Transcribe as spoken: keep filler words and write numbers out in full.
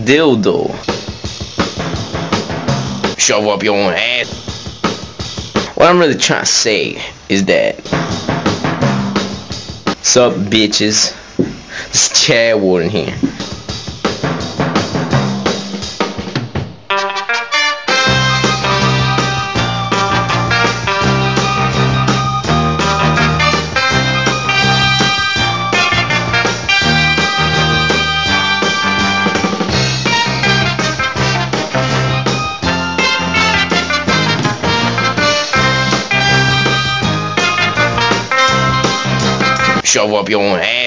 dildo. Shove up your own ass. What I'm really trying to say is that, sup bitches, it's Chad Warden here. Shove up your own ass.